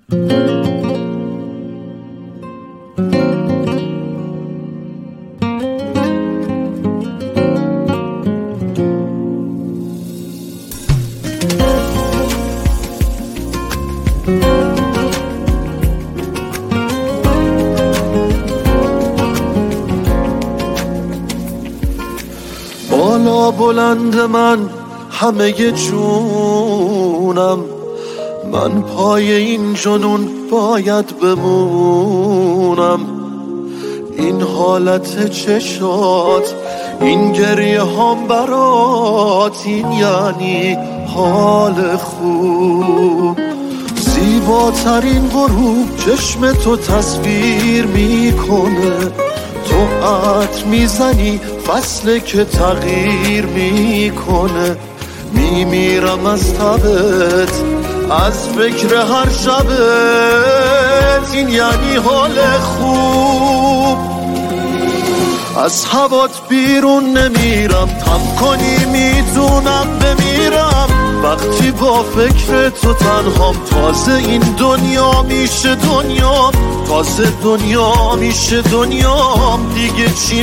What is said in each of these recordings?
بالا بلند من همه جونم، من پای این جنون باید بمونم. این حالت چشات، این گریه هم برات، این یعنی حال خوب. زیباترین غروب چشم تو تصویر میکنه، تو عطر میزنی فصل که تغییر میکنه. میمیرم از تبت، از فکر هر شبت، این یعنی حال خوب. از هوات بیرون نمیرم، تم کنی میتونم بمیرم. وقتی با فکر تو تنهام، تازه این دنیا میشه دنیام، تازه دنیا میشه دنیام. دیگه چی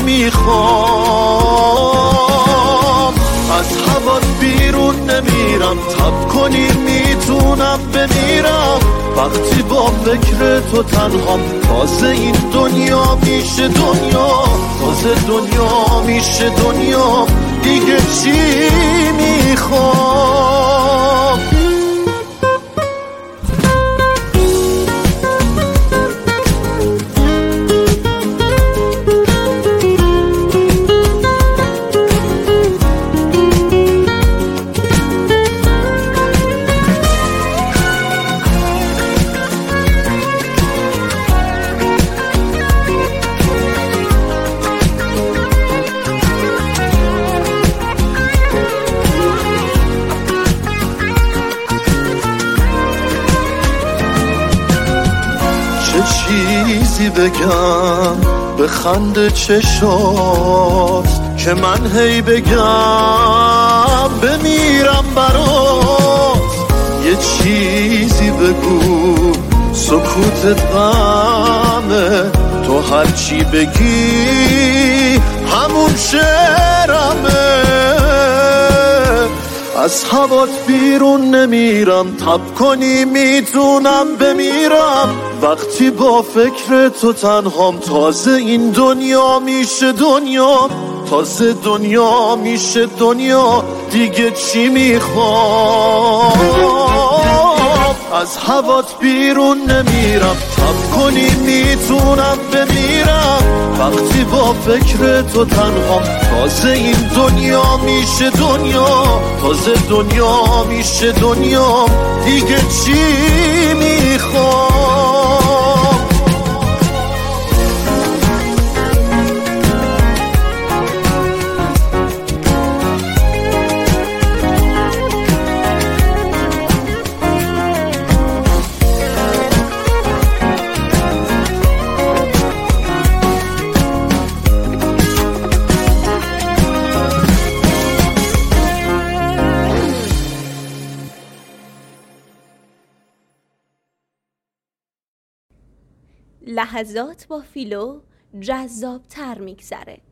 میخوام؟ از هوات بیرون نمیرم، تب کنی میتونم بمیرم. وقتی با فکر تو تنهام، تازه این دنیا میشه دنیا، تازه دنیا میشه دنیا. دیگه چی میخوام؟ چیزی بگم به خنده چشات که من هی بگم بمیرم برات. یه چیزی بگو سکوتت غمه، تو هرچی بگی همون شعرمه. از هوات بیرون نمیرم، تب کنی میتونم بمیرم. وقتی با فکر تو تنهام، تازه این دنیا میشه دنیا، تازه دنیا میشه دنیا. دیگه چی میخوام؟ از هوات بیرون نمیرم، تب کنی میتونم بمیرم. وقتی با فکر تو تنهام، تازه این دنیا میشه دنیا، تازه دنیا میشه دنیا. دیگه چی میخوام؟ لحظات با فیلو جذاب تر میگذره.